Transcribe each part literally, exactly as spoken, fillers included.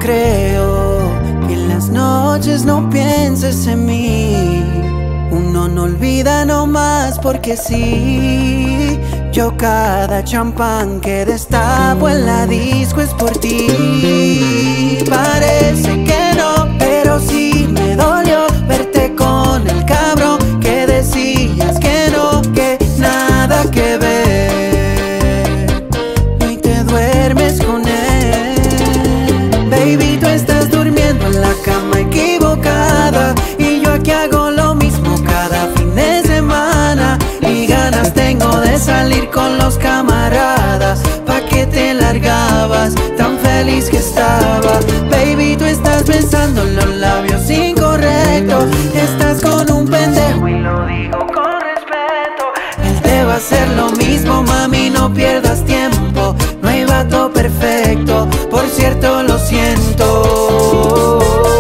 creo que en las noches no pienses en mí. Uno no olvida nomás porque sí. Yo cada champán que destapo en la disco es por ti. Parece que no, pero sí me dolió verte con el cabrón que decías que no, que nada que ver, y te duermes con él. Baby, tú estás durmiendo en la cama equivocada y yo aquí hago lo mismo cada fin de semana. Y ganas tengo de salir con los camaradas. ¿Pa' qué te largabas? Tan feliz que estaba. Baby, tú estás besando los labios incorrectos. Estás con un pendejo y lo digo con respeto. Él te va a hacer lo mismo, mami, no pierdas tiempo. No hay vato perfecto, por cierto lo siento.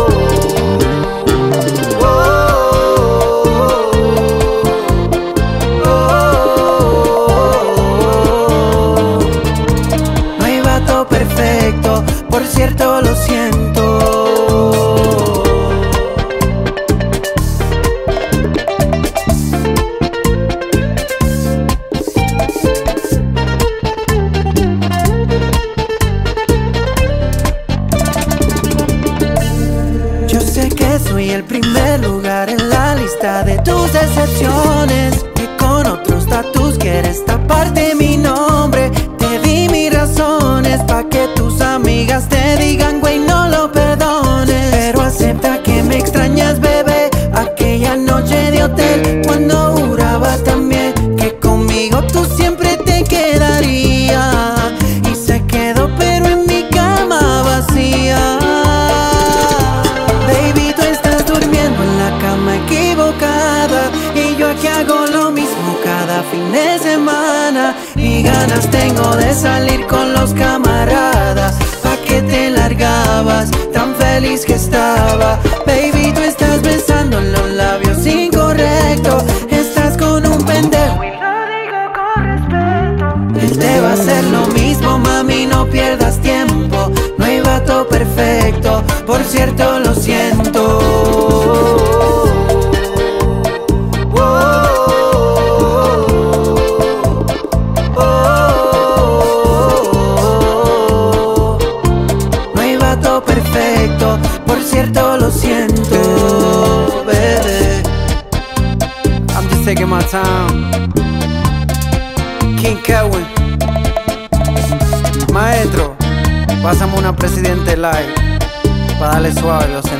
Perfecto, por cierto lo siento. Yo sé que soy el primer lugar en la lista de tus decepciones, que con otros tatus quieres taparte mi nombre. Te di mis razones pa' que tus amigas te digan, güey, no lo perdones. Pero acepta que me extrañas, bebé. Aquella noche de hotel, cuando juraba también que conmigo tú siempre te quedarías. Y se quedó pero en mi cama vacía. Baby, tú estás durmiendo en la cama equivocada y yo aquí hago lo mismo cada fin de semana. Y ganas tengo de salir con los camaradas. ¿Pa' qué te largabas? Tan feliz que estaba. Baby, tú estás besando los labios incorrectos. Estás con un pendejo y lo digo con respeto. Él te va a hacer lo mismo, mami, no pierdas tiempo. No hay vato perfecto, por cierto lo siento. Perfecto, por cierto lo siento, baby. I'm just taking my time. King Kevin, maestro, pásame una Presidente Live pa' darle suave los